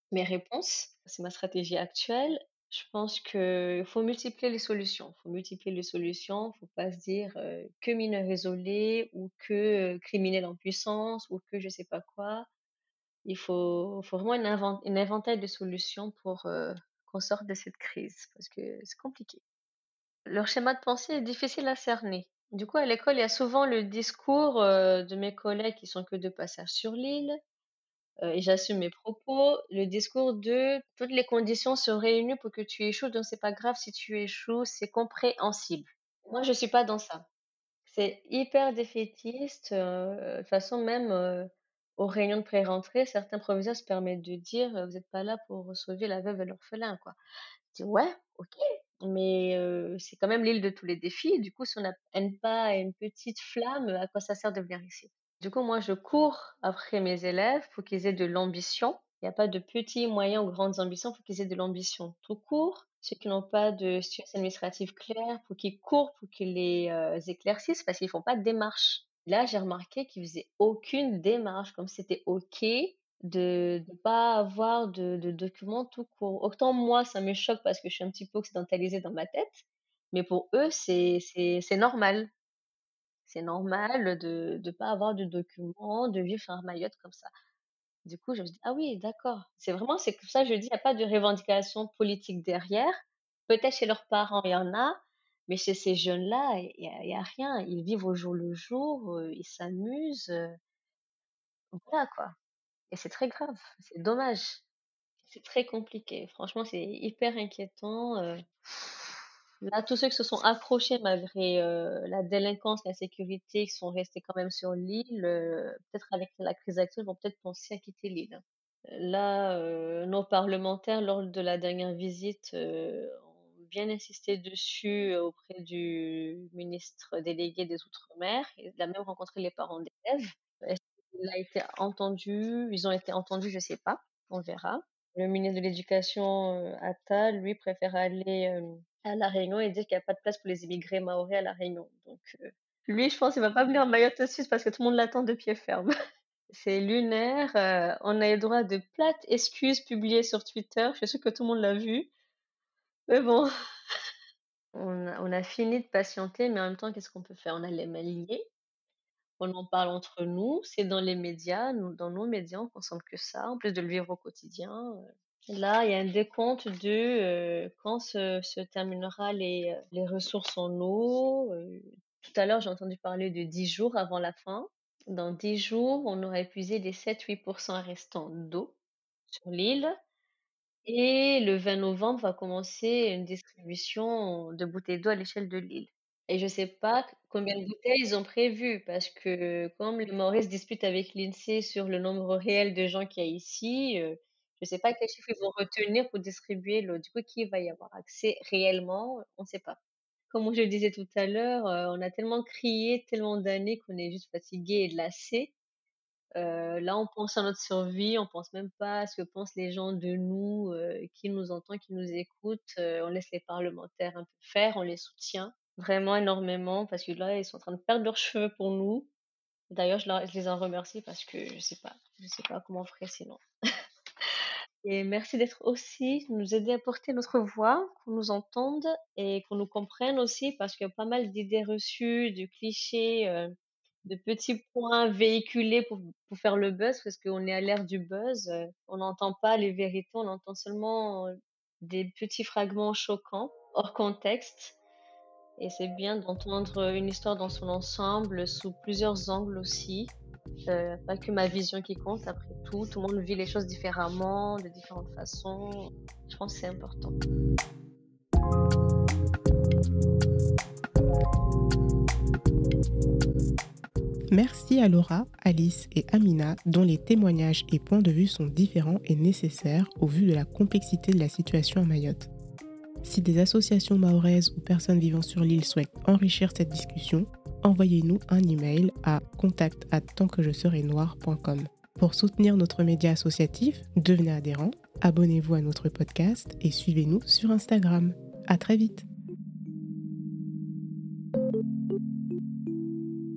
Mes réponses, c'est ma stratégie actuelle. Je pense qu'il faut multiplier les solutions. Il faut multiplier les solutions. Il ne faut pas se dire que mineur isolé ou que criminel en puissance ou que je sais pas quoi. Il faut vraiment une inventaire de solutions pour qu'on sorte de cette crise parce que c'est compliqué. Leur schéma de pensée est difficile à cerner. Du coup, à l'école, il y a souvent le discours de mes collègues qui sont que de passage sur l'île, et j'assume mes propos, le discours de toutes les conditions sont réunies pour que tu échoues, donc c'est pas grave si tu échoues, c'est compréhensible. Moi, je suis pas dans ça. C'est hyper défaitiste. De toute façon, même aux réunions de pré-rentrée, certains professeurs se permettent de dire vous n'êtes pas là pour sauver la veuve et l'orphelin, quoi. Je dis ouais, ok, mais c'est quand même l'île de tous les défis. Du coup, si on n'a pas une petite flamme, à quoi ça sert de venir ici? Du coup, moi, je cours après mes élèves pour qu'ils aient de l'ambition. Il n'y a pas de petits, moyens ou grandes ambitions, il faut qu'ils aient de l'ambition tout court. Ceux qui n'ont pas de situation administrative claire, faut qu'ils courent pour qu'ils les éclaircissent parce qu'ils font pas de démarche. Là, j'ai remarqué qu'ils faisaient aucune démarche, comme c'était OK de ne pas avoir de documents tout court. Autant moi, ça me choque parce que je suis un petit peu occidentalisée dans ma tête, mais pour eux, c'est normal. C'est normal de ne pas avoir de documents, de vivre sur Mayotte comme ça. Du coup, je me dis: «Ah oui, d'accord». C'est pour ça que je dis: «Il y a pas de revendication politique derrière». Peut-être chez leurs parents, il y en a, mais chez ces jeunes-là, il y a rien. Ils vivent au jour le jour, ils s'amusent, voilà quoi, et c'est très grave, c'est dommage. C'est très compliqué. Franchement, c'est hyper inquiétant. Là, tous ceux qui se sont accrochés malgré la délinquance, la sécurité, qui sont restés quand même sur l'île, peut-être avec la crise actuelle, vont peut-être penser à quitter l'île. Là, nos parlementaires, lors de la dernière visite, ont bien insisté dessus auprès du ministre délégué des Outre-mer. Il a même rencontré les parents d'élèves. Est-ce qu'il a été entendu? Ils ont été entendus, je sais pas. On verra. Le ministre de l'Éducation, Attal, lui, préfère aller à La Réunion et dire qu'il n'y a pas de place pour les immigrés mahorais à La Réunion. Donc, lui, je pense qu'il va pas venir à Mayotte tout de suite parce que tout le monde l'attend de pied ferme. C'est lunaire. On a eu le droit de plates excuses publiées sur Twitter. Je suis sûre que tout le monde l'a vu. Mais bon, on a fini de patienter, mais en même temps, qu'est-ce qu'on peut faire? On a les mains liées. On en parle entre nous. C'est dans les médias. Dans nos médias, on consomme que ça, en plus de le vivre au quotidien. Là, il y a un décompte de quand se terminera les ressources en eau. Tout à l'heure, j'ai entendu parler de 10 jours avant la fin. Dans 10 jours, on aura épuisé les 7-8% restants d'eau sur l'île. Et le 20 novembre va commencer une distribution de bouteilles d'eau à l'échelle de l'île. Et je sais pas combien de bouteilles ils ont prévu parce que comme les Mahorais se disputent avec l'INSEE sur le nombre réel de gens qu'il y a ici, je sais pas quel chiffre ils vont retenir pour distribuer l'eau. Du coup, qui va y avoir accès réellement? On ne sait pas. Comme je le disais tout à l'heure, on a tellement crié tellement d'années qu'on est juste fatigué et lassé. Là, on pense à notre survie, on pense même pas à ce que pensent les gens de nous, qui nous entend, qui nous écoute. On laisse les parlementaires un peu faire, on les soutient vraiment énormément parce que là, ils sont en train de perdre leurs cheveux pour nous. D'ailleurs, je les en remercie parce que je sais pas comment on ferait sinon. Et merci d'être aussi, de nous aider à porter notre voix, qu'on nous entende et qu'on nous comprenne aussi parce qu'il y a pas mal d'idées reçues, de clichés, de petits points véhiculés pour faire le buzz parce qu'on est à l'ère du buzz. On n'entend pas les vérités, on entend seulement des petits fragments choquants, hors contexte. Et c'est bien d'entendre une histoire dans son ensemble, sous plusieurs angles aussi. Pas que ma vision qui compte, après tout. Tout le monde vit les choses différemment, de différentes façons. Je pense que c'est important. Merci à Laura, Alice et Amina, dont les témoignages et points de vue sont différents et nécessaires au vu de la complexité de la situation à Mayotte. Si des associations mahoraises ou personnes vivant sur l'île souhaitent enrichir cette discussion, envoyez-nous un email à contact@tantquejeserai-noir.com. Pour soutenir notre média associatif, devenez adhérent, abonnez-vous à notre podcast et suivez-nous sur Instagram. À très vite.